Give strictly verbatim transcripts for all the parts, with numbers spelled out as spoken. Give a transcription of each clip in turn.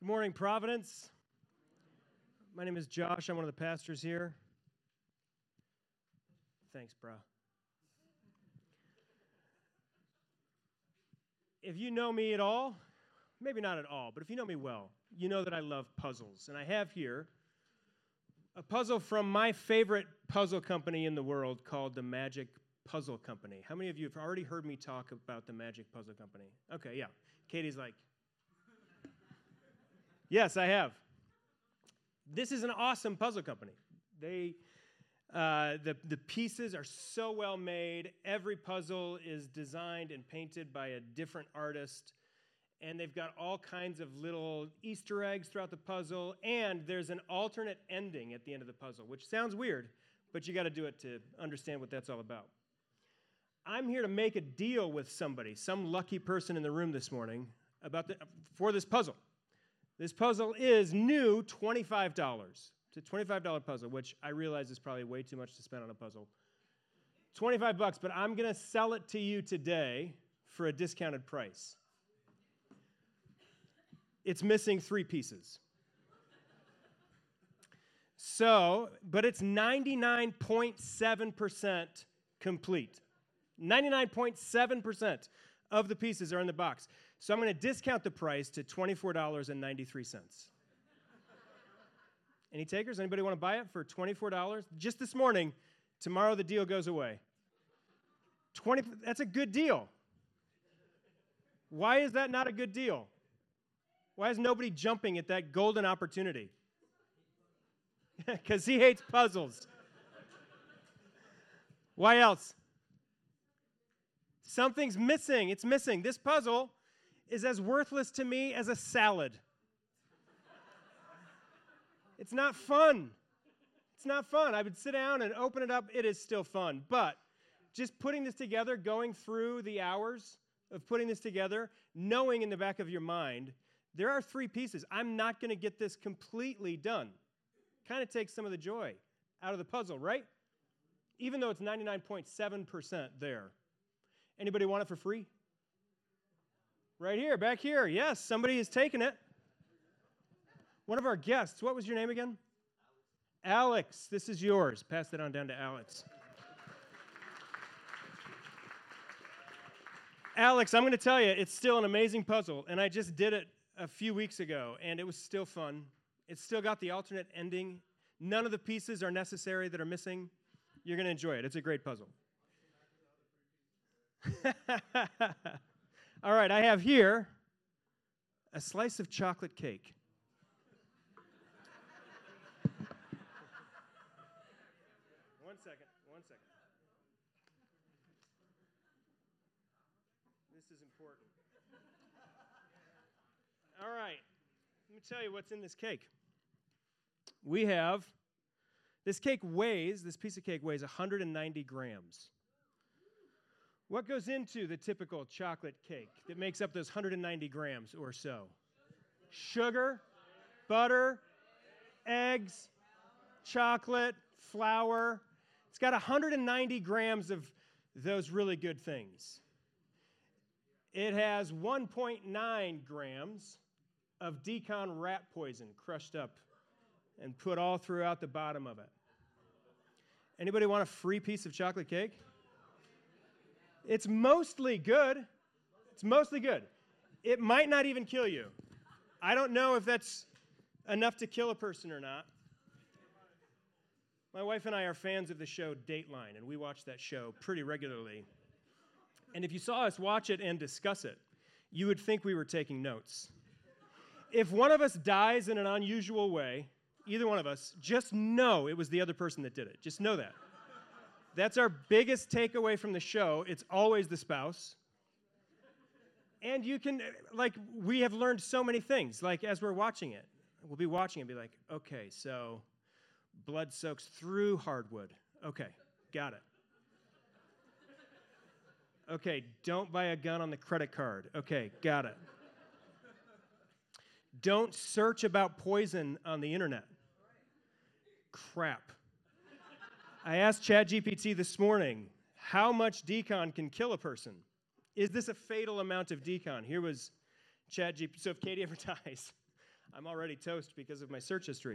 Good morning, Providence. My name is Josh. I'm one of the pastors here. Thanks, bro. If you know me at all, maybe not at all, but if you know me well, you know that I love puzzles. And I have here a puzzle from my favorite puzzle company in the world called the Magic Puzzle Company. How many of you have already heard me talk about the Magic Puzzle Company? Okay, yeah. Katie's like, yes, I have. This is an awesome puzzle company. They, uh, the, the pieces are so well made. Every puzzle is designed and painted by a different artist. And they've got all kinds of little Easter eggs throughout the puzzle. And there's an alternate ending at the end of the puzzle, which sounds weird, but you got to do it to understand what that's all about. I'm here to make a deal with somebody, some lucky person in the room this morning, about the, for this puzzle. This puzzle is new, twenty-five dollars. It's a twenty-five dollars puzzle, which I realize is probably way too much to spend on a puzzle. twenty-five bucks, but I'm going to sell it to you today for a discounted price. It's missing three pieces. So, but it's ninety-nine point seven percent complete. ninety-nine point seven percent of the pieces are in the box. So I'm going to discount the price to twenty-four dollars and ninety-three cents. Any takers? Anybody want to buy it for twenty-four dollars? Just this morning. Tomorrow the deal goes away. twenty, that's a good deal. Why is that not a good deal? Why is nobody jumping at that golden opportunity? Because he hates puzzles. Why else? Something's missing. It's missing. This puzzle is as worthless to me as a salad. It's not fun. It's not fun. I would sit down and open it up. It is still fun. But just putting this together, going through the hours of putting this together, knowing in the back of your mind, there are three pieces. I'm not going to get this completely done. Kind of takes some of the joy out of the puzzle, right? Even though it's ninety-nine point seven percent there. Anybody want it for free? Right here, back here. Yes, somebody is taking it. One of our guests. What was your name again? Alex. Alex, this is yours. Pass that on down to Alex. Alex, I'm going to tell you, it's still an amazing puzzle, and I just did it a few weeks ago, and it was still fun. It's still got the alternate ending. None of the pieces are necessary that are missing. You're going to enjoy it. It's a great puzzle. All right, I have here a slice of chocolate cake. One second, one second. This is important. All right, let me tell you what's in this cake. We have, this cake weighs, this piece of cake weighs one hundred ninety grams. What goes into the typical chocolate cake that makes up those one hundred ninety grams or so? Sugar, butter, eggs, chocolate, flour. It's got one hundred ninety grams of those really good things. It has one point nine grams of Decon rat poison crushed up and put all throughout the bottom of it. Anybody want a free piece of chocolate cake? It's mostly good. It's mostly good. It might not even kill you. I don't know if that's enough to kill a person or not. My wife and I are fans of the show Dateline, and we watch that show pretty regularly. And if you saw us watch it and discuss it, you would think we were taking notes. If one of us dies in an unusual way, either one of us, just know it was the other person that did it. Just know that. That's our biggest takeaway from the show. It's always the spouse. And you can, like, we have learned so many things. Like, as we're watching it, we'll be watching and be like, okay, so blood soaks through hardwood. Okay, got it. Okay, don't buy a gun on the credit card. Okay, got it. Don't search about poison on the internet. Crap. I asked ChatGPT this morning, how much Decon can kill a person? Is this a fatal amount of Decon? Here was ChatGPT. So if Katie ever dies, I'm already toast because of my search history.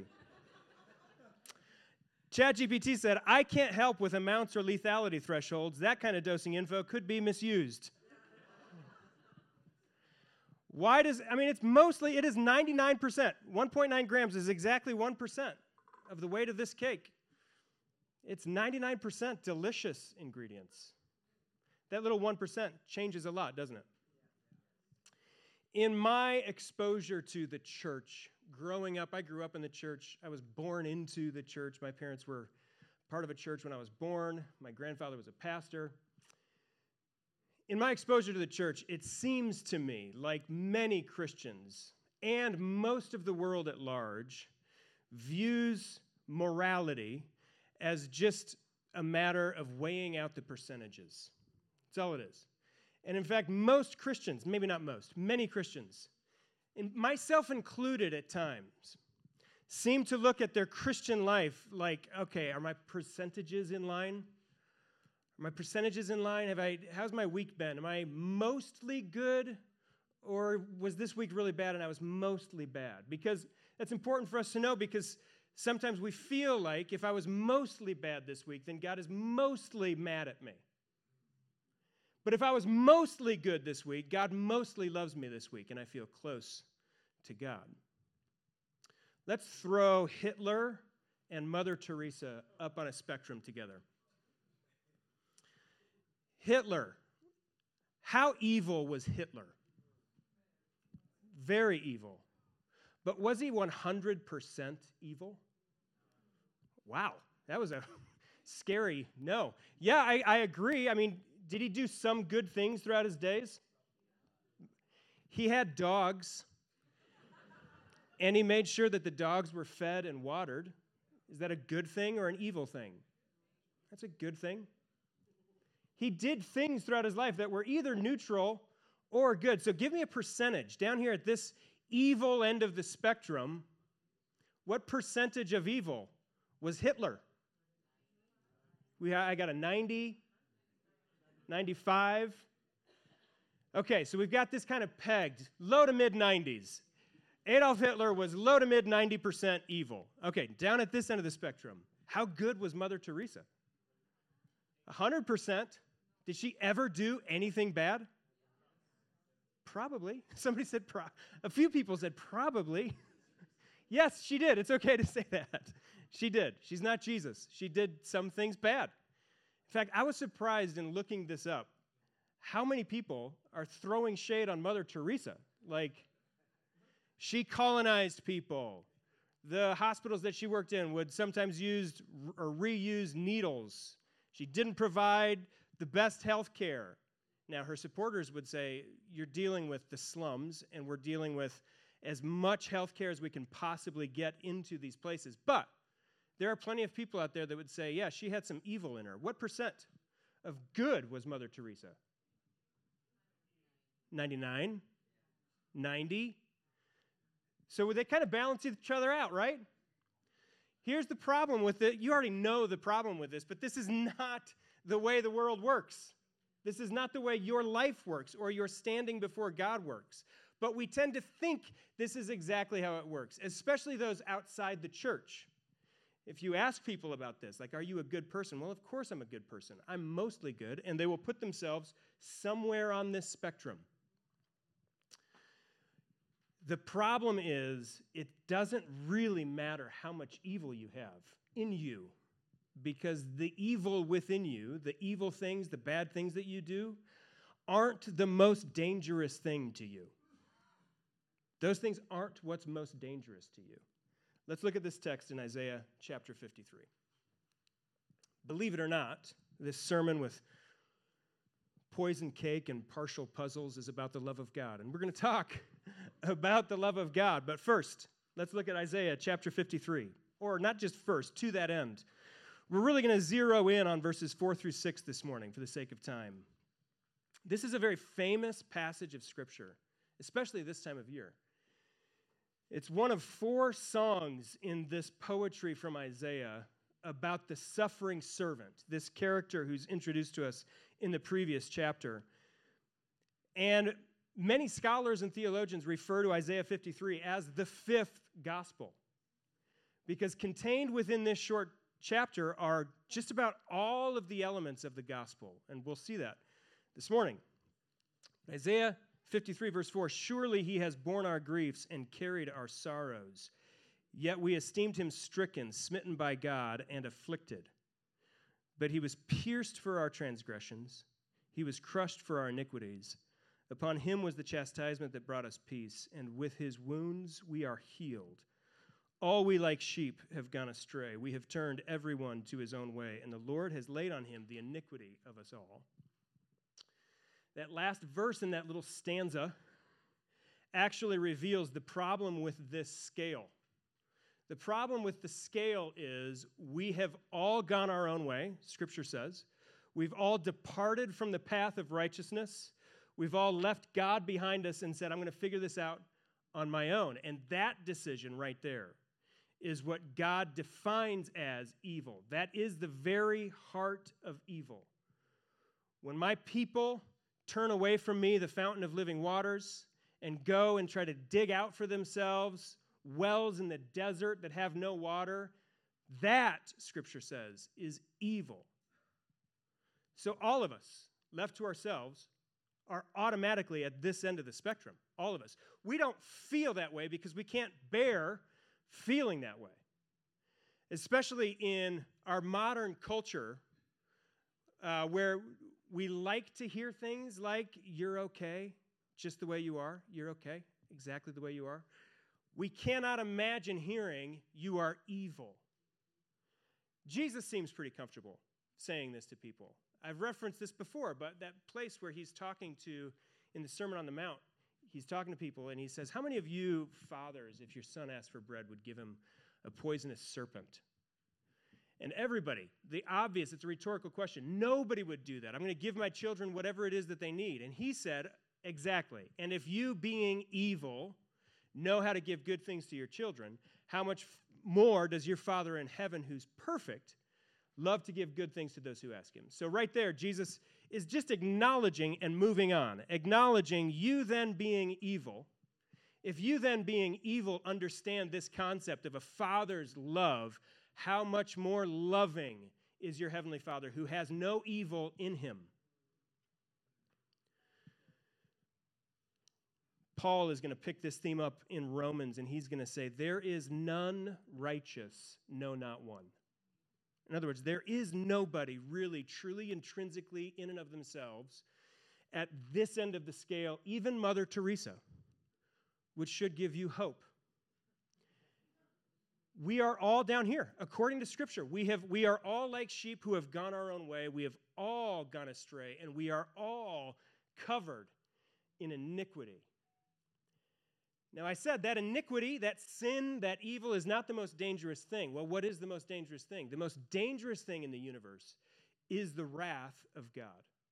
ChatGPT said, I can't help with amounts or lethality thresholds. That kind of dosing info could be misused. Why does, I mean, it's mostly, it is ninety-nine percent. one point nine grams is exactly one percent of the weight of this cake. It's ninety-nine percent delicious ingredients. That little one percent changes a lot, doesn't it? In my exposure to the church, growing up, I grew up in the church. I was born into the church. My parents were part of a church when I was born. My grandfather was a pastor. In my exposure to the church, it seems to me like many Christians and most of the world at large views morality as just a matter of weighing out the percentages. That's all it is. And in fact, most Christians, maybe not most, many Christians, and myself included at times, seem to look at their Christian life like, okay, are my percentages in line? Are my percentages in line? Have I? How's my week been? Am I mostly good? Or was this week really bad and I was mostly bad? Because that's important for us to know, because sometimes we feel like if I was mostly bad this week, then God is mostly mad at me. But if I was mostly good this week, God mostly loves me this week, and I feel close to God. Let's throw Hitler and Mother Teresa up on a spectrum together. Hitler. How evil was Hitler? Very evil. But was he one hundred percent evil? Wow, that was a scary no. Yeah, I, I agree. I mean, did he do some good things throughout his days? He had dogs, and he made sure that the dogs were fed and watered. Is that a good thing or an evil thing? That's a good thing. He did things throughout his life that were either neutral or good. So give me a percentage. Down here at this evil end of the spectrum, what percentage of evil was Hitler? We, I got a ninety, ninety-five. Okay, so we've got this kind of pegged, low to mid nineties. Adolf Hitler was low to mid ninety percent evil. Okay, down at this end of the spectrum, how good was Mother Teresa? one hundred percent. Did she ever do anything bad? Probably. Somebody said, pro- a few people said probably. Yes, she did. It's okay to say that. She did. She's not Jesus. She did some things bad. In fact, I was surprised in looking this up how many people are throwing shade on Mother Teresa. Like, she colonized people. The hospitals that she worked in would sometimes use or reuse needles. She didn't provide the best health care. Now, her supporters would say, you're dealing with the slums, and we're dealing with as much health care as we can possibly get into these places. But there are plenty of people out there that would say, yeah, she had some evil in her. What percent of good was Mother Teresa? ninety-nine? ninety? So they kind of balance each other out, right? Here's the problem with it. You already know the problem with this, but this is not the way the world works. This is not the way your life works or your standing before God works. But we tend to think this is exactly how it works, especially those outside the church. If you ask people about this, like, are you a good person? Well, of course I'm a good person. I'm mostly good, and they will put themselves somewhere on this spectrum. The problem is, it doesn't really matter how much evil you have in you, because the evil within you, the evil things, the bad things that you do, aren't the most dangerous thing to you. Those things aren't what's most dangerous to you. Let's look at this text in Isaiah chapter fifty-three. Believe it or not, this sermon with poison cake and partial puzzles is about the love of God. And we're going to talk about the love of God. But first, let's look at Isaiah chapter fifty-three. Or not just first, to that end. We're really going to zero in on verses four through six this morning for the sake of time. This is a very famous passage of Scripture, especially this time of year. It's one of four songs in this poetry from Isaiah about the suffering servant, this character who's introduced to us in the previous chapter. And Many scholars and theologians refer to Isaiah fifty-three as the fifth gospel, because contained within this short chapter are just about all of the elements of the gospel, and we'll see that this morning. Isaiah fifty-three, verse four, surely he has borne our griefs and carried our sorrows, yet we esteemed him stricken, smitten by God, and afflicted. But he was pierced for our transgressions, he was crushed for our iniquities. Upon him was the chastisement that brought us peace, and with his wounds we are healed. All we like sheep have gone astray. We have turned everyone to his own way, and the Lord has laid on him the iniquity of us all. That last verse in that little stanza actually reveals the problem with this scale. The problem with the scale is we have all gone our own way, Scripture says. We've all departed from the path of righteousness. We've all left God behind us and said, I'm going to figure this out on my own. And that decision right there is what God defines as evil. That is the very heart of evil. When my people turn away from me, the fountain of living waters, and go and try to dig out for themselves wells in the desert that have no water, that, Scripture says, is evil. So all of us, left to ourselves, are automatically at this end of the spectrum, all of us. We don't feel that way because we can't bear feeling that way, especially in our modern culture uh, where we like to hear things like, you're okay, just the way you are, you're okay, exactly the way you are. We cannot imagine hearing, you are evil. Jesus seems pretty comfortable saying this to people. I've referenced this before, but that place where he's talking to, in the Sermon on the Mount, he's talking to people, and he says, how many of you fathers, if your son asked for bread, would give him a poisonous serpent? And everybody, the obvious, it's a rhetorical question, nobody would do that. I'm going to give my children whatever it is that they need. And he said, exactly. And if you, being evil, know how to give good things to your children, how much more does your Father in heaven, who's perfect, love to give good things to those who ask him? So right there, Jesus is just acknowledging and moving on, acknowledging you then being evil. If you then being evil understand this concept of a father's love, how much more loving is your heavenly Father who has no evil in him? Paul is going to pick this theme up in Romans, and he's going to say, there is none righteous, no, not one. In other words, there is nobody really, truly, intrinsically, in and of themselves, at this end of the scale, even Mother Teresa, which should give you hope. We are all down here, according to Scripture. We have, we are all like sheep who have gone our own way. We have all gone astray, and we are all covered in iniquity. Now, I said that iniquity, that sin, that evil is not the most dangerous thing. Well, what is the most dangerous thing? The most dangerous thing in the universe is the wrath of God.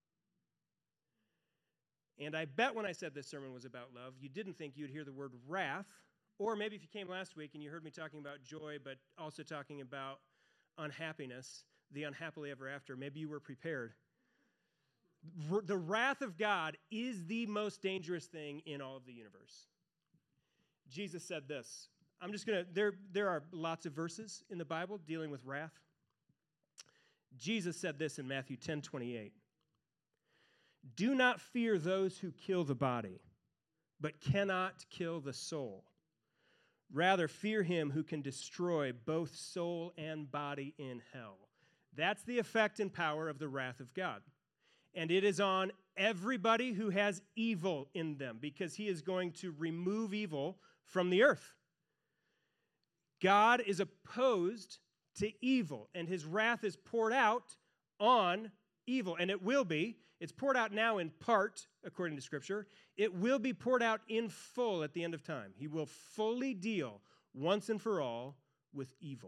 And I bet when I said this sermon was about love, you didn't think you'd hear the word wrath, or maybe if you came last week and you heard me talking about joy, but also talking about unhappiness, the unhappily ever after, maybe you were prepared. The wrath of God is the most dangerous thing in all of the universe. Jesus said this. I'm just going to, there, there are lots of verses in the Bible dealing with wrath. Jesus said this in Matthew ten twenty-eight. Do not fear those who kill the body, but cannot kill the soul. Rather, fear him who can destroy both soul and body in hell. That's the effect and power of the wrath of God. And it is on everybody who has evil in them, because he is going to remove evil from the earth. God is opposed to evil, and his wrath is poured out on evil, and it will be. It's poured out now in part, according to Scripture. It will be poured out in full at the end of time. He will fully deal once and for all with evil.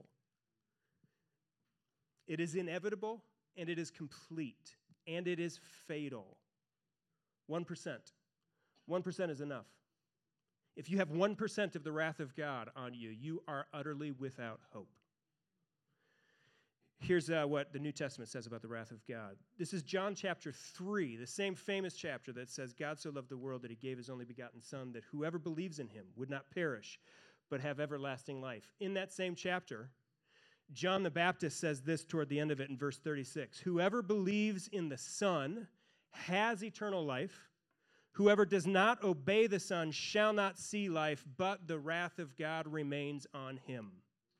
It is inevitable, and it is complete, and it is fatal. One percent. One percent is enough. If you have one percent of the wrath of God on you, you are utterly without hope. Here's uh, what the New Testament says about the wrath of God. This is John chapter three, the same famous chapter that says, God so loved the world that he gave his only begotten Son, that whoever believes in him would not perish, but have everlasting life. In that same chapter, John the Baptist says this toward the end of it in verse thirty-six, whoever believes in the Son has eternal life. Whoever does not obey the Son shall not see life, but the wrath of God remains on him.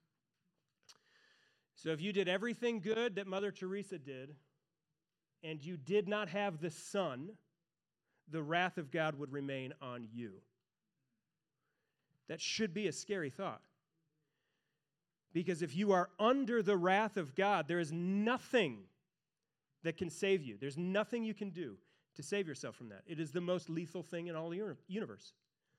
So if you did everything good that Mother Teresa did, and you did not have the Son, the wrath of God would remain on you. That should be a scary thought. Because if you are under the wrath of God, there is nothing that can save you. There's nothing you can do to save yourself from that. It is the most lethal thing in all the universe.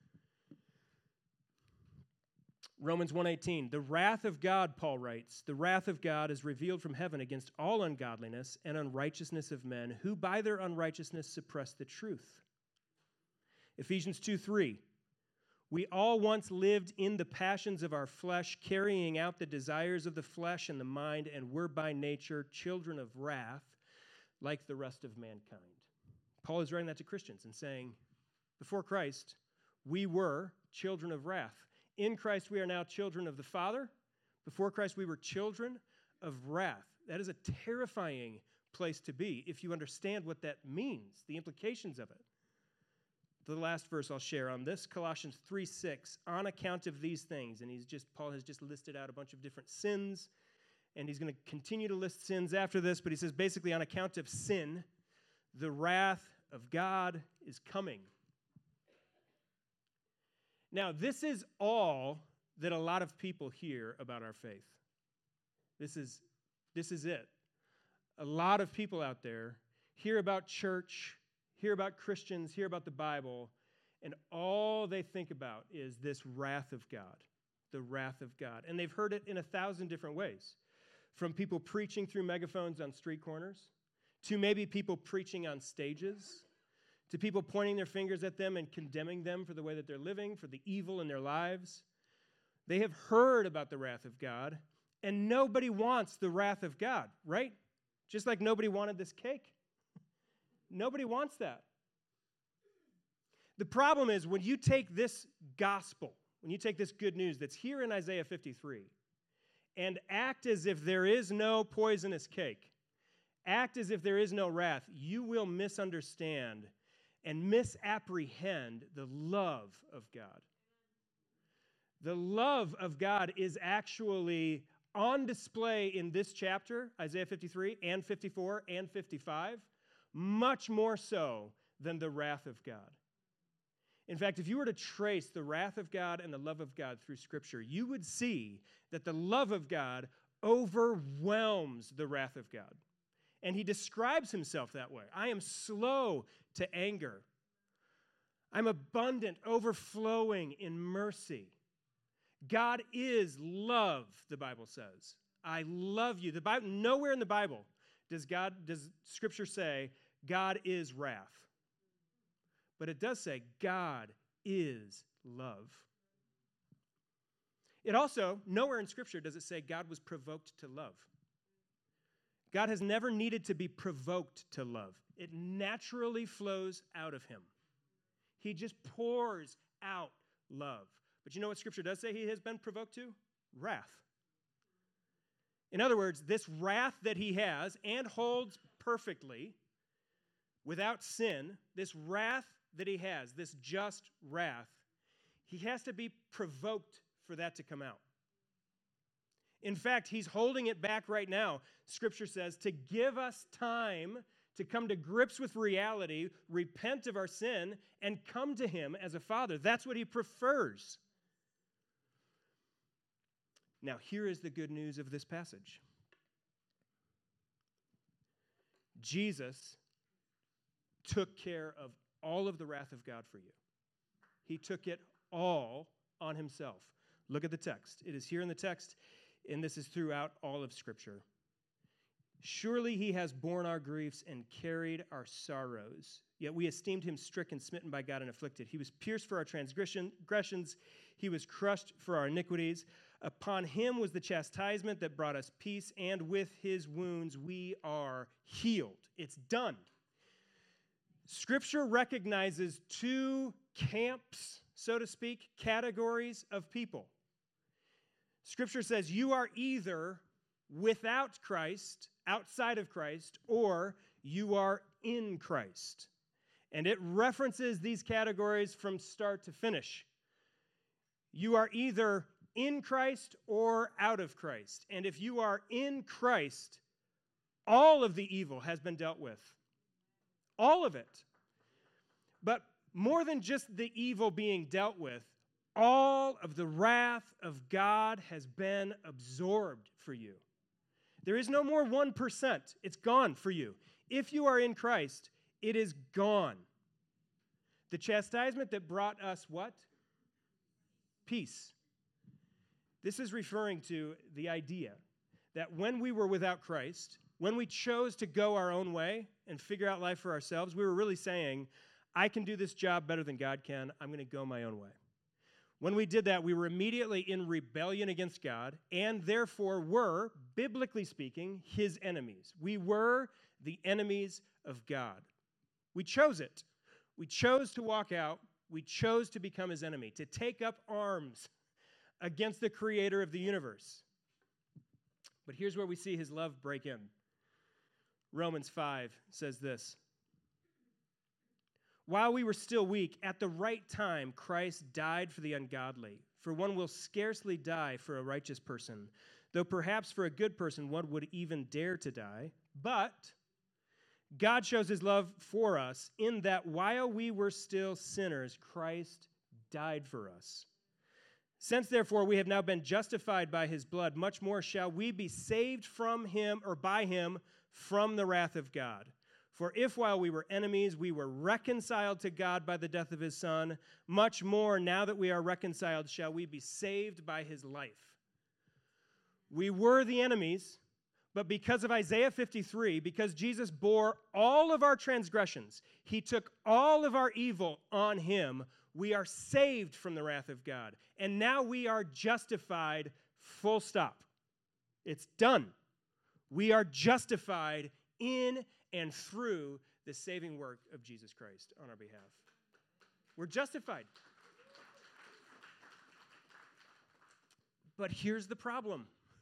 Romans one eighteen, the wrath of God, Paul writes, the wrath of God is revealed from heaven against all ungodliness and unrighteousness of men who by their unrighteousness suppress the truth. Ephesians two three, we all once lived in the passions of our flesh, carrying out the desires of the flesh and the mind, and were by nature children of wrath, like the rest of mankind. Paul is writing that to Christians and saying, before Christ, we were children of wrath. In Christ, we are now children of the Father. Before Christ, we were children of wrath. That is a terrifying place to be if you understand what that means, the implications of it. The last verse I'll share on this, Colossians three six, on account of these things, and he's just Paul has just listed out a bunch of different sins, and he's going to continue to list sins after this, but he says basically on account of sin, the wrath of God is coming. Now, this is all that a lot of people hear about our faith. This is, this is it. A lot of people out there hear about church, hear about Christians, hear about the Bible, and all they think about is this wrath of God, the wrath of God. And they've heard it in a thousand different ways, from people preaching through megaphones on street corners, to maybe people preaching on stages, to people pointing their fingers at them and condemning them for the way that they're living, for the evil in their lives. They have heard about the wrath of God, and nobody wants the wrath of God, right? Just like nobody wanted this cake. Nobody wants that. The problem is when you take this gospel, when you take this good news that's here in Isaiah fifty-three, and act as if there is no poisonous cake, act as if there is no wrath, you will misunderstand and misapprehend the love of God. The love of God is actually on display in this chapter, Isaiah fifty-three and fifty-four and fifty-five, much more so than the wrath of God. In fact, if you were to trace the wrath of God and the love of God through Scripture, you would see that the love of God overwhelms the wrath of God. And he describes himself that way. I am slow to anger. I'm abundant, overflowing in mercy. God is love, the Bible says. I love you. The Bible, nowhere in the Bible does God, does Scripture say God is wrath. But it does say God is love. It also, nowhere in Scripture does it say God was provoked to love. God has never needed to be provoked to love. It naturally flows out of him. He just pours out love. But you know what Scripture does say he has been provoked to? Wrath. In other words, this wrath that he has and holds perfectly without sin, this wrath that he has, this just wrath, he has to be provoked for that to come out. In fact, he's holding it back right now, Scripture says, to give us time to come to grips with reality, repent of our sin, and come to him as a father. That's what he prefers. Now, here is the good news of this passage. Jesus took care of all of the wrath of God for you. He took it all on himself. Look at the text. It is here in the text. And this is throughout all of Scripture. Surely he has borne our griefs and carried our sorrows. Yet we esteemed him stricken, smitten by God, and afflicted. He was pierced for our transgressions. He was crushed for our iniquities. Upon him was the chastisement that brought us peace, and with his wounds we are healed. It's done. Scripture recognizes two camps, so to speak, categories of people. Scripture says you are either without Christ, outside of Christ, or you are in Christ. And it references these categories from start to finish. You are either in Christ or out of Christ. And if you are in Christ, all of the evil has been dealt with. All of it. But more than just the evil being dealt with, all of the wrath of God has been absorbed for you. There is no more one percent. It's gone for you. If you are in Christ, it is gone. The chastisement that brought us what? Peace. This is referring to the idea that when we were without Christ, when we chose to go our own way and figure out life for ourselves, we were really saying, I can do this job better than God can. I'm going to go my own way. When we did that, we were immediately in rebellion against God and therefore were, biblically speaking, his enemies. We were the enemies of God. We chose it. We chose to walk out. We chose to become his enemy, to take up arms against the creator of the universe. But here's where we see his love break in. Romans five says this. While we were still weak, at the right time, Christ died for the ungodly. For one will scarcely die for a righteous person, though perhaps for a good person one would even dare to die. But God shows his love for us in that while we were still sinners, Christ died for us. Since, therefore, we have now been justified by his blood, much more shall we be saved from him, or by him, from the wrath of God. For if while we were enemies, we were reconciled to God by the death of his Son, much more, now that we are reconciled, shall we be saved by his life. We were the enemies, but because of Isaiah fifty-three, because Jesus bore all of our transgressions, he took all of our evil on him, we are saved from the wrath of God. And now we are justified, full stop. It's done. We are justified in and through the saving work of Jesus Christ on our behalf. We're justified. But here's the problem.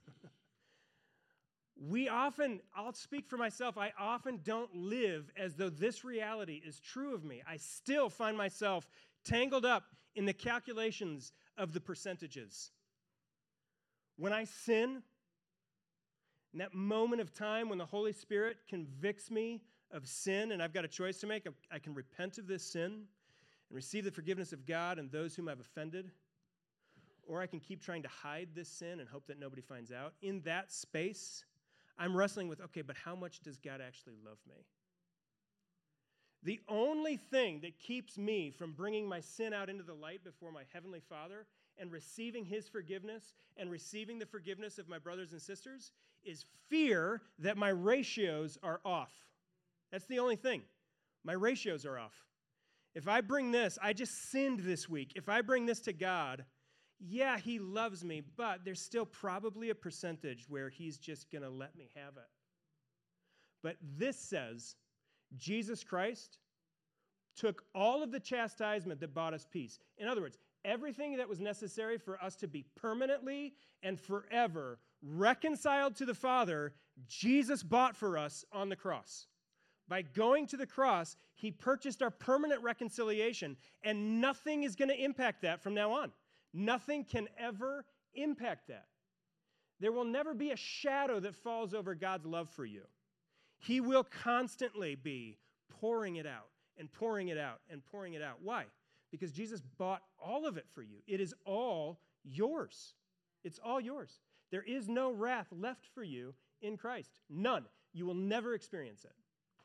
We often, I'll speak for myself, I often don't live as though this reality is true of me. I still find myself tangled up in the calculations of the percentages. When I sin, in that moment of time when the Holy Spirit convicts me of sin and I've got a choice to make, I can repent of this sin and receive the forgiveness of God and those whom I've offended, or I can keep trying to hide this sin and hope that nobody finds out. In that space, I'm wrestling with, okay, but how much does God actually love me? The only thing that keeps me from bringing my sin out into the light before my Heavenly Father and receiving his forgiveness and receiving the forgiveness of my brothers and sisters is fear that my ratios are off. That's the only thing. My ratios are off. If I bring this, I just sinned this week. If I bring this to God, yeah, he loves me, but there's still probably a percentage where he's just going to let me have it. But this says Jesus Christ took all of the chastisement that brought us peace. In other words, everything that was necessary for us to be permanently and forever reconciled to the Father, Jesus bought for us on the cross. By going to the cross, he purchased our permanent reconciliation, and nothing is going to impact that from now on. Nothing can ever impact that. There will never be a shadow that falls over God's love for you. He will constantly be pouring it out and pouring it out and pouring it out. Why? Because Jesus bought all of it for you. It is all yours. It's all yours. There is no wrath left for you in Christ. None. You will never experience it.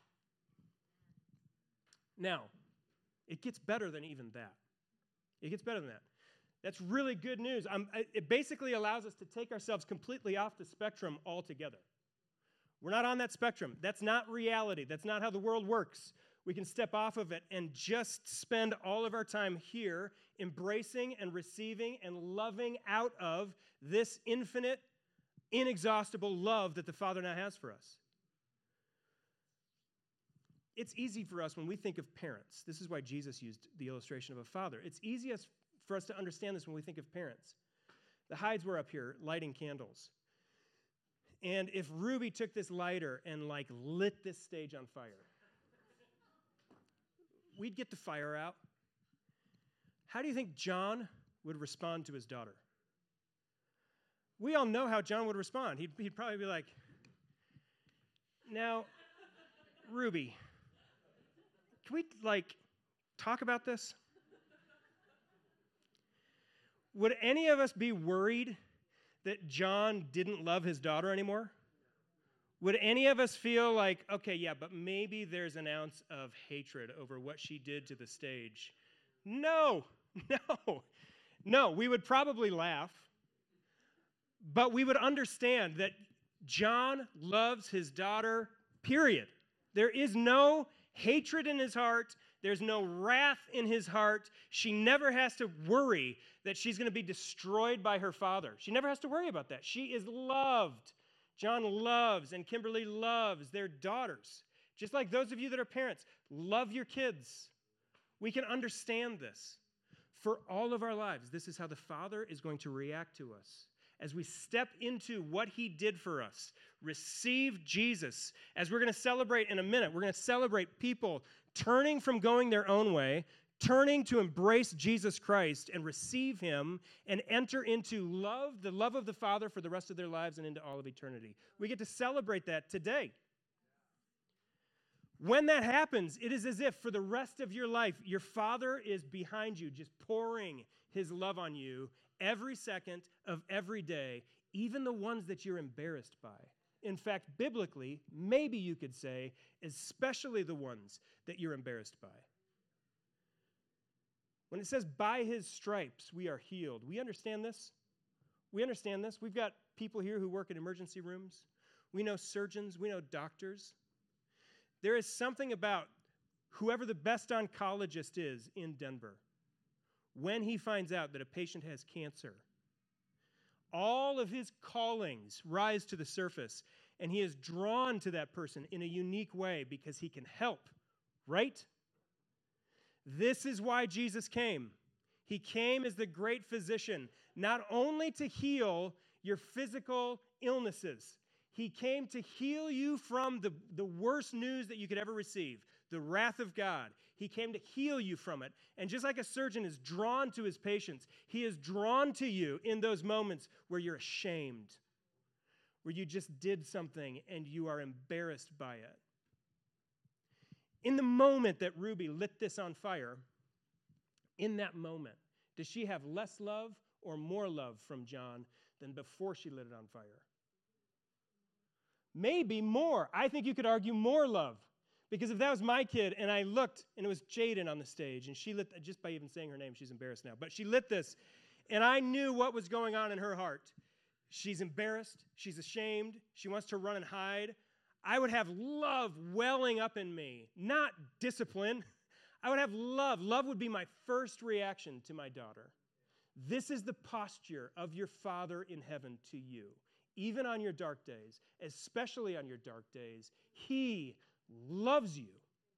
Now, it gets better than even that. It gets better than that. That's really good news. Um, it basically allows us to take ourselves completely off the spectrum altogether. We're not on that spectrum. That's not reality. That's not how the world works. We can step off of it and just spend all of our time here embracing and receiving and loving out of this infinite, inexhaustible love that the Father now has for us. It's easy for us when we think of parents. This is why Jesus used the illustration of a father. It's easiest for us to understand this when we think of parents. The Hydes were up here lighting candles. And if Ruby took this lighter and like lit this stage on fire, we'd get the fire out. How do you think John would respond to his daughter? We all know how John would respond. He'd, he'd probably be like, now, Ruby, can we, like, talk about this? Would any of us be worried that John didn't love his daughter anymore? Would any of us feel like, okay, yeah, but maybe there's an ounce of hatred over what she did to the stage? No, no, no. We would probably laugh, but we would understand that John loves his daughter, period. There is no hatred in his heart. There's no wrath in his heart. She never has to worry that she's going to be destroyed by her father. She never has to worry about that. She is loved. John loves and Kimberly loves their daughters. Just like those of you that are parents, love your kids. We can understand this. For all of our lives, this is how the Father is going to react to us. As we step into what he did for us, receive Jesus. As we're going to celebrate in a minute, we're going to celebrate people turning from going their own way, turning to embrace Jesus Christ and receive him and enter into love, the love of the Father for the rest of their lives and into all of eternity. We get to celebrate that today. When that happens, it is as if for the rest of your life, your Father is behind you, just pouring his love on you every second of every day, even the ones that you're embarrassed by. In fact, biblically, maybe you could say, especially the ones that you're embarrassed by. When it says, by his stripes we are healed, we understand this. We understand this. We've got people here who work in emergency rooms. We know surgeons. We know doctors. There is something about whoever the best oncologist is in Denver, when he finds out that a patient has cancer, all of his callings rise to the surface, and he is drawn to that person in a unique way because he can help, right? This is why Jesus came. He came as the great physician, not only to heal your physical illnesses. He came to heal you from the, the worst news that you could ever receive, the wrath of God. He came to heal you from it. And just like a surgeon is drawn to his patients, he is drawn to you in those moments where you're ashamed, where you just did something and you are embarrassed by it. In the moment that Ruby lit this on fire, in that moment, does she have less love or more love from John than before she lit it on fire? Maybe more. I think you could argue more love. Because if that was my kid and I looked and it was Jaden on the stage and she lit, just by even saying her name, she's embarrassed now, but she lit this and I knew what was going on in her heart. She's embarrassed. She's ashamed. She wants to run and hide. I would have love welling up in me, not discipline. I would have love. Love would be my first reaction to my daughter. This is the posture of your Father in heaven to you. Even on your dark days, especially on your dark days, he loves you.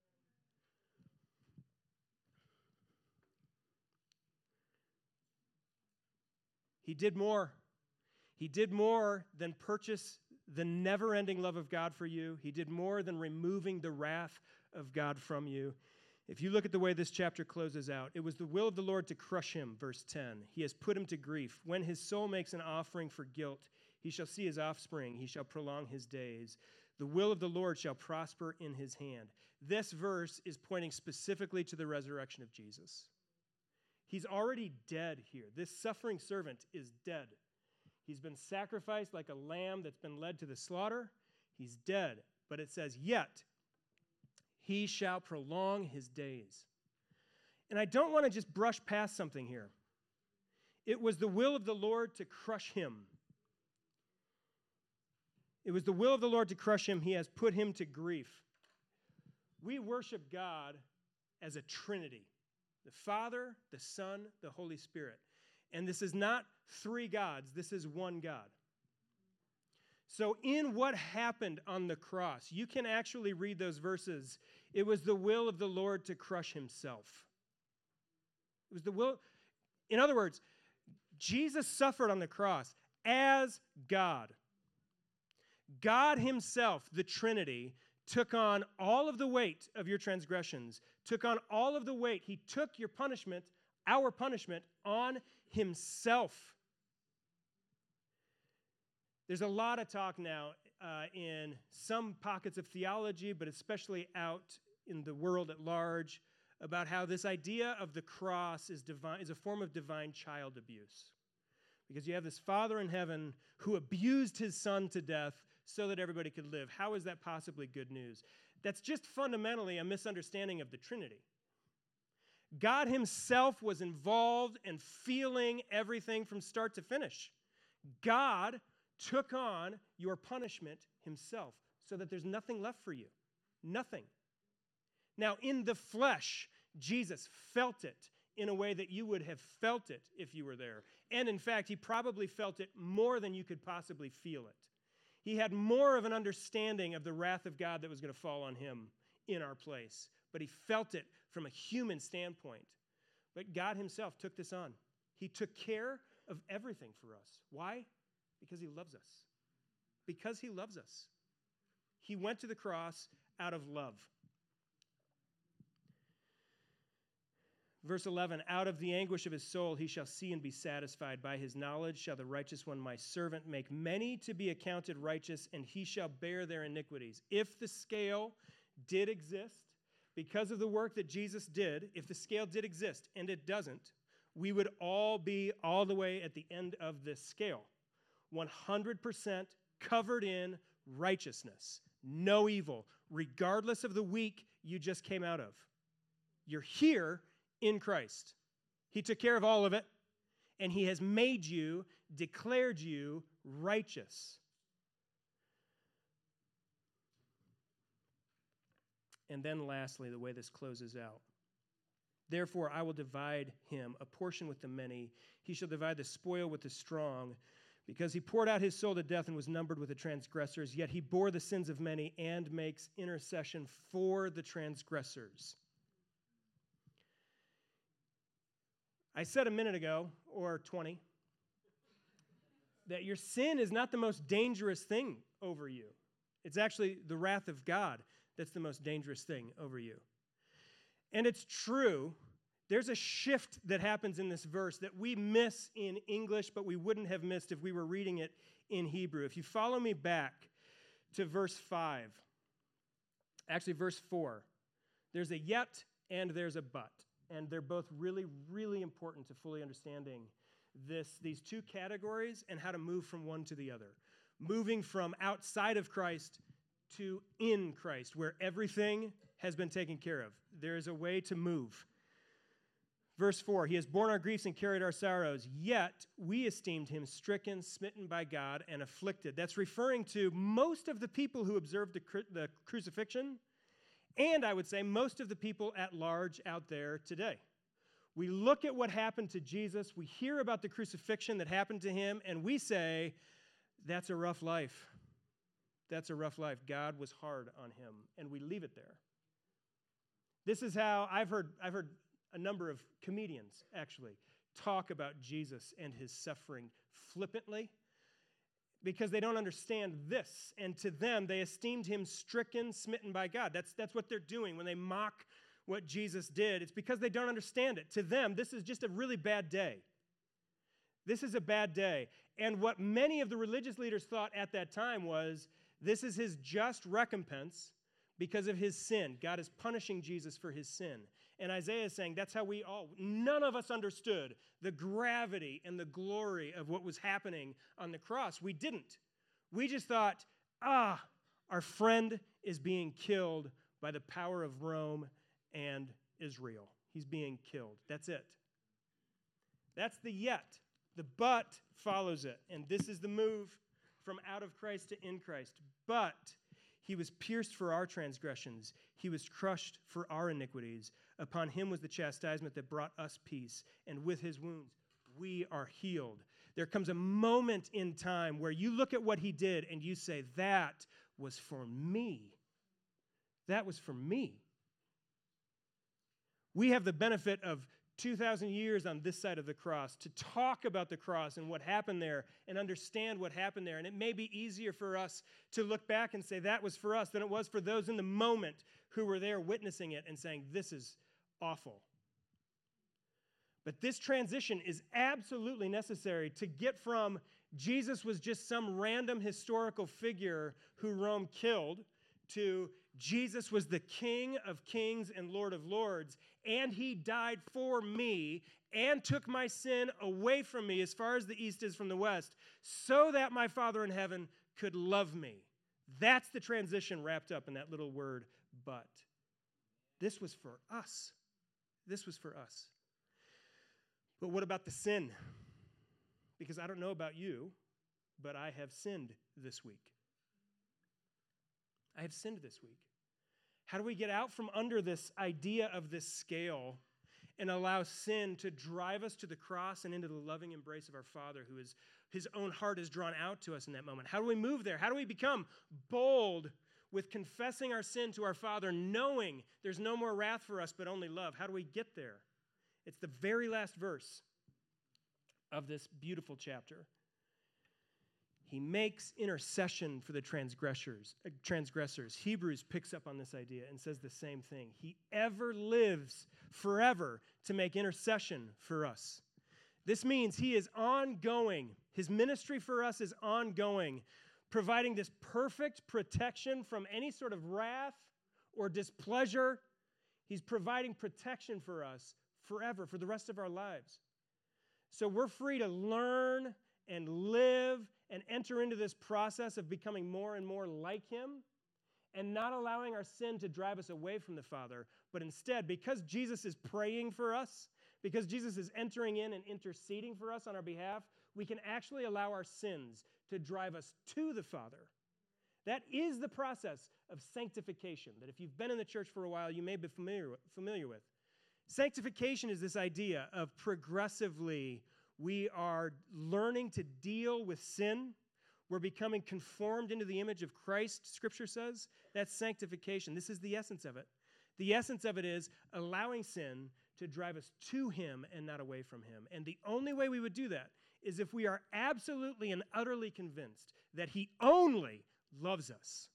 He did more. He did more than purchase the never-ending love of God for you. He did more than removing the wrath of God from you. If you look at the way this chapter closes out, it was the will of the Lord to crush him, verse ten. He has put him to grief. When his soul makes an offering for guilt, he shall see his offspring. He shall prolong his days. The will of the Lord shall prosper in his hand. This verse is pointing specifically to the resurrection of Jesus. He's already dead here. This suffering servant is dead. He's been sacrificed like a lamb that's been led to the slaughter. He's dead. But it says, yet he shall prolong his days. And I don't want to just brush past something here. It was the will of the Lord to crush him. It was the will of the Lord to crush him. He has put him to grief. We worship God as a Trinity, the Father, the Son, the Holy Spirit. And this is not three gods. This is one God. So in what happened on the cross, you can actually read those verses. It was the will of the Lord to crush himself. It was the will. In other words, Jesus suffered on the cross as God. God himself, the Trinity, took on all of the weight of your transgressions, took on all of the weight. He took your punishment, our punishment, on himself. There's a lot of talk now uh, in some pockets of theology, but especially out in the world at large, about how this idea of the cross is divine, is a form of divine child abuse. Because you have this Father in heaven who abused his Son to death so that everybody could live. How is that possibly good news? That's just fundamentally a misunderstanding of the Trinity. God himself was involved and feeling everything from start to finish. God took on your punishment himself so that there's nothing left for you. Nothing. Now, in the flesh, Jesus felt it in a way that you would have felt it if you were there. And in fact, he probably felt it more than you could possibly feel it. He had more of an understanding of the wrath of God that was going to fall on him in our place. But he felt it from a human standpoint. But God himself took this on. He took care of everything for us. Why? Because he loves us. Because he loves us. He went to the cross out of love. Verse eleven, out of the anguish of his soul he shall see and be satisfied. By his knowledge shall the righteous one, my servant, make many to be accounted righteous, and he shall bear their iniquities. If the scale did exist, because of the work that Jesus did, if the scale did exist, and it doesn't, we would all be all the way at the end of this scale. one hundred percent covered in righteousness. No evil, regardless of the week you just came out of. You're here in Christ. He took care of all of it, and he has made you, declared you righteous. And then lastly, the way this closes out. Therefore, I will divide him a portion with the many. He shall divide the spoil with the strong, because he poured out his soul to death and was numbered with the transgressors. Yet he bore the sins of many and makes intercession for the transgressors. I said a minute ago, or twenty, that your sin is not the most dangerous thing over you. It's actually the wrath of God that's the most dangerous thing over you. And it's true. There's a shift that happens in this verse that we miss in English, but we wouldn't have missed if we were reading it in Hebrew. If you follow me back to verse five, actually verse four, there's a yet and there's a but. And they're both really, really important to fully understanding this, these two categories and how to move from one to the other. Moving from outside of Christ to in Christ, where everything has been taken care of. There is a way to move. Verse four, he has borne our griefs and carried our sorrows, yet we esteemed him stricken, smitten by God, and afflicted. That's referring to most of the people who observed the, cru- the crucifixion, and I would say most of the people at large out there today. We look at what happened to Jesus, we hear about the crucifixion that happened to him, and we say, that's a rough life. That's a rough life. God was hard on him, and we leave it there. This is how I've heard, I've heard a number of comedians, actually, talk about Jesus and his suffering flippantly, because they don't understand this. And to them, they esteemed him stricken, smitten by God. That's, that's what they're doing when they mock what Jesus did. It's because they don't understand it. To them, this is just a really bad day. This is a bad day. And what many of the religious leaders thought at that time was, this is his just recompense because of his sin. God is punishing Jesus for his sin. And Isaiah is saying that's how we all, none of us understood the gravity and the glory of what was happening on the cross. We didn't. We just thought, ah, our friend is being killed by the power of Rome and Israel. He's being killed. That's it. That's the yet. The but follows it. And this is the move from out of Christ to in Christ. But he was pierced for our transgressions. He was crushed for our iniquities. Upon him was the chastisement that brought us peace, and with his wounds we are healed. There comes a moment in time where you look at what he did and you say, that was for me. That was for me. We have the benefit of two thousand years on this side of the cross to talk about the cross and what happened there and understand what happened there. And it may be easier for us to look back and say that was for us than it was for those in the moment who were there witnessing it and saying, this is awful. But this transition is absolutely necessary to get from Jesus was just some random historical figure who Rome killed to Jesus was the King of kings and Lord of lords, and he died for me and took my sin away from me as far as the east is from the west, so that my Father in heaven could love me. That's the transition wrapped up in that little word, but. This was for us. This was for us. But what about the sin? Because I don't know about you, but I have sinned this week. I have sinned this week. How do we get out from under this idea of this scale and allow sin to drive us to the cross and into the loving embrace of our Father, who is his own heart is drawn out to us in that moment? How do we move there? How do we become bold with confessing our sin to our Father, knowing there's no more wrath for us, but only love? How do we get there? It's the very last verse of this beautiful chapter. He makes intercession for the transgressors. Uh, transgressors. Hebrews picks up on this idea and says the same thing. He ever lives forever to make intercession for us. This means he is ongoing. His ministry for us is ongoing, providing this perfect protection from any sort of wrath or displeasure. He's providing protection for us forever, for the rest of our lives. So we're free to learn and live and enter into this process of becoming more and more like him and not allowing our sin to drive us away from the Father, but instead, because Jesus is praying for us, because Jesus is entering in and interceding for us on our behalf, we can actually allow our sins to drive us to the Father. That is the process of sanctification that if you've been in the church for a while, you may be familiar with. Familiar with. Sanctification is this idea of progressively we are learning to deal with sin. We're becoming conformed into the image of Christ, Scripture says. That's sanctification. This is the essence of it. The essence of it is allowing sin to drive us to him and not away from him. And the only way we would do that is if we are absolutely and utterly convinced that he only loves us.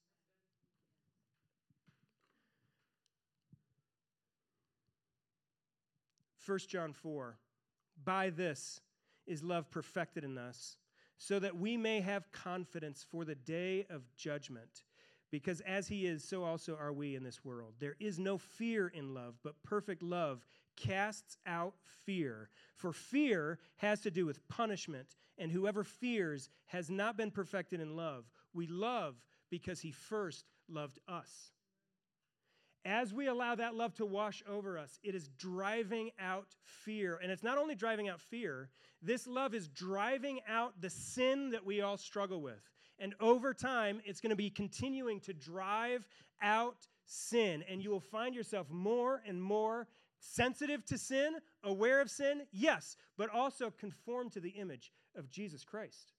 First John four, by this is love perfected in us, so that we may have confidence for the day of judgment. Because as he is, so also are we in this world. There is no fear in love, but perfect love casts out fear. For fear has to do with punishment, and whoever fears has not been perfected in love. We love because he first loved us. As we allow that love to wash over us, it is driving out fear. And it's not only driving out fear, this love is driving out the sin that we all struggle with. And over time, it's going to be continuing to drive out sin. And you will find yourself more and more sensitive to sin, aware of sin, yes, but also conformed to the image of Jesus Christ.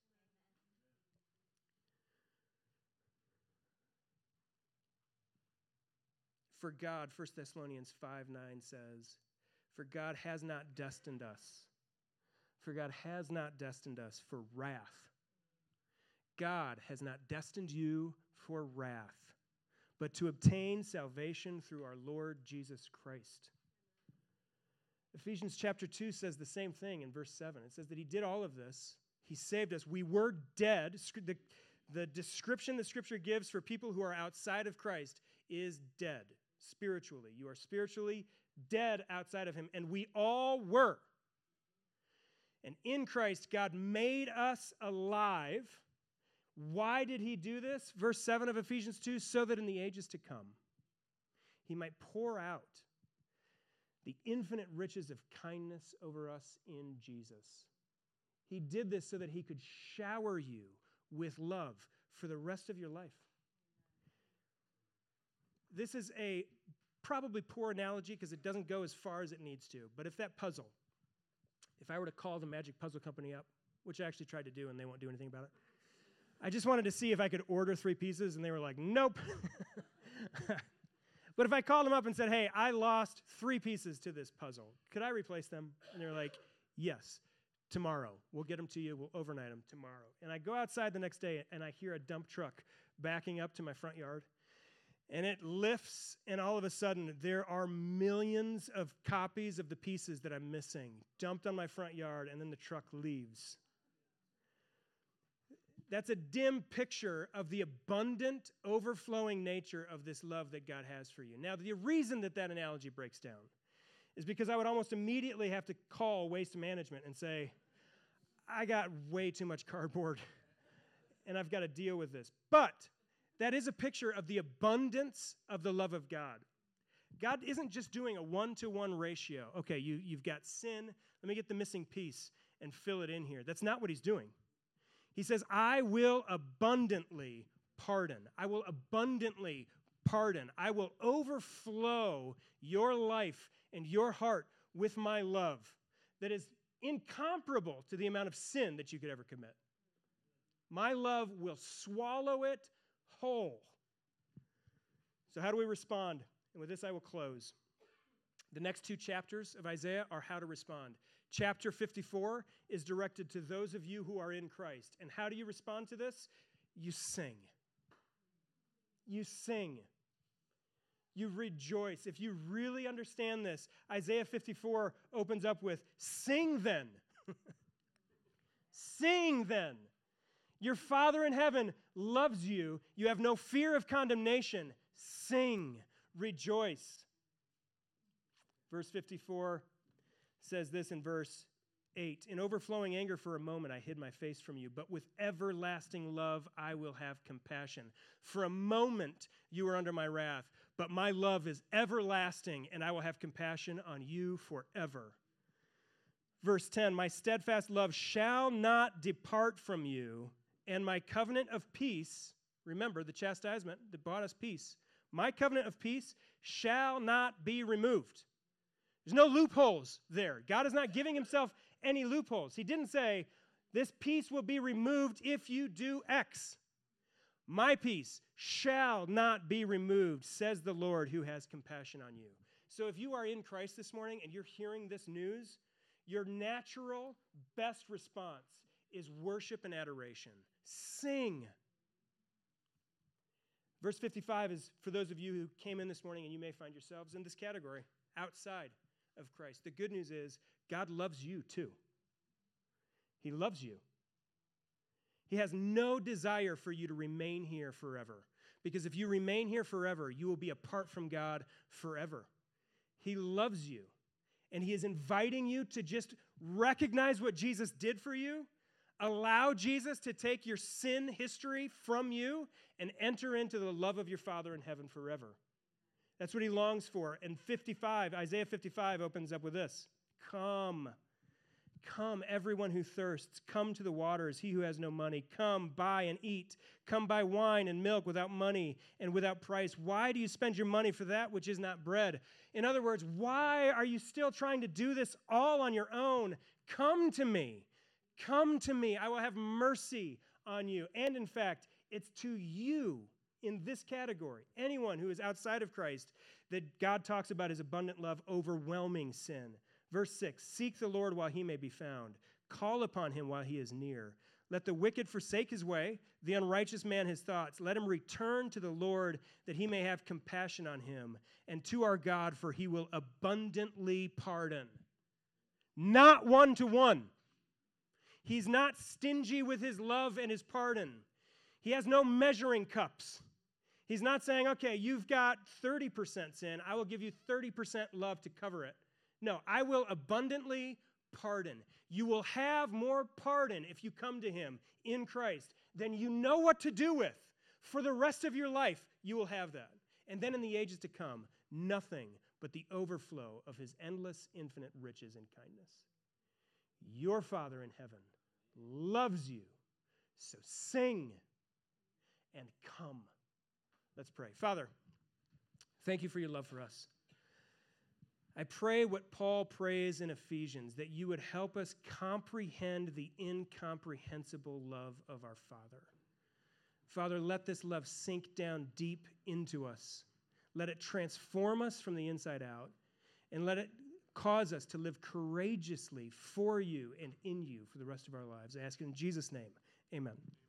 For God, First Thessalonians five nine says, for God has not destined us. For God has not destined us for wrath. God has not destined you for wrath, but to obtain salvation through our Lord Jesus Christ. Ephesians chapter two says the same thing in verse seven. It says that he did all of this. He saved us. We were dead. The, the description the Scripture gives for people who are outside of Christ is dead. Spiritually. You are spiritually dead outside of him, and we all were. And in Christ, God made us alive. Why did he do this? Verse seven of Ephesians two, so that in the ages to come, he might pour out the infinite riches of kindness over us in Jesus. He did this so that he could shower you with love for the rest of your life. This is a probably poor analogy because it doesn't go as far as it needs to. But if that puzzle, if I were to call the Magic Puzzle Company up, which I actually tried to do and they won't do anything about it, I just wanted to see if I could order three pieces, and they were like, nope. But if I called them up and said, hey, I lost three pieces to this puzzle, could I replace them? And they're like, yes, tomorrow. We'll get them to you. We'll overnight them tomorrow. And I go outside the next day, and I hear a dump truck backing up to my front yard. And it lifts, and all of a sudden, there are millions of copies of the pieces that I'm missing dumped on my front yard, and then the truck leaves. That's a dim picture of the abundant, overflowing nature of this love that God has for you. Now, the reason that that analogy breaks down is because I would almost immediately have to call Waste Management and say, I got way too much cardboard, and I've got to deal with this. But that is a picture of the abundance of the love of God. God isn't just doing a one-to-one ratio. Okay, you, you've got sin. Let me get the missing piece and fill it in here. That's not what he's doing. He says, I will abundantly pardon. I will abundantly pardon. I will overflow your life and your heart with my love that is incomparable to the amount of sin that you could ever commit. My love will swallow it whole. So how do we respond? And with this, I will close. The next two chapters of Isaiah are how to respond. Chapter fifty-four is directed to those of you who are in Christ. And how do you respond to this? You sing. You sing. You rejoice. If you really understand this, Isaiah fifty-four opens up with, sing then. Sing then. Your Father in heaven loves you. You have no fear of condemnation. Sing. Rejoice. Verse fifty-four says this in verse eight. In overflowing anger for a moment I hid my face from you, but with everlasting love I will have compassion. For a moment you were under my wrath, but my love is everlasting, and I will have compassion on you forever. Verse ten, my steadfast love shall not depart from you, and my covenant of peace, remember the chastisement that brought us peace, my covenant of peace shall not be removed. There's no loopholes there. God is not giving himself any loopholes. He didn't say, this peace will be removed if you do X. My peace shall not be removed, says the Lord who has compassion on you. So if you are in Christ this morning and you're hearing this news, your natural best response is worship and adoration. Sing. Verse fifty-five is for those of you who came in this morning and you may find yourselves in this category, outside of Christ. The good news is God loves you too. He loves you. He has no desire for you to remain here forever. Because if you remain here forever, you will be apart from God forever. He loves you. And he is inviting you to just recognize what Jesus did for you, allow Jesus to take your sin history from you, and enter into the love of your Father in heaven forever. That's what he longs for. And fifty-five, Isaiah fifty-five opens up with this. Come, come, everyone who thirsts, come to the waters, he who has no money. Come, buy and eat. Come buy wine and milk without money and without price. Why do you spend your money for that which is not bread? In other words, why are you still trying to do this all on your own? Come to me. Come to me. I will have mercy on you. And in fact, it's to you in this category, anyone who is outside of Christ, that God talks about his abundant love overwhelming sin. Verse six, seek the Lord while he may be found. Call upon him while he is near. Let the wicked forsake his way, the unrighteous man his thoughts. Let him return to the Lord that he may have compassion on him, and to our God, for he will abundantly pardon. Not one to one. He's not stingy with his love and his pardon. He has no measuring cups. He's not saying, okay, you've got thirty percent sin. I will give you thirty percent love to cover it. No, I will abundantly pardon. You will have more pardon if you come to him in Christ than you know what to do with. For the rest of your life, you will have that. And then in the ages to come, nothing but the overflow of his endless, infinite riches and kindness. Your Father in heaven loves you So sing and come. Let's pray. Father, thank you for your love for us. I pray what Paul prays in Ephesians, that you would help us comprehend the incomprehensible love of our Father. Father, let this love sink down deep into us. Let it transform us from the inside out, and let it cause us to live courageously for you and in you for the rest of our lives. I ask in Jesus' name, amen.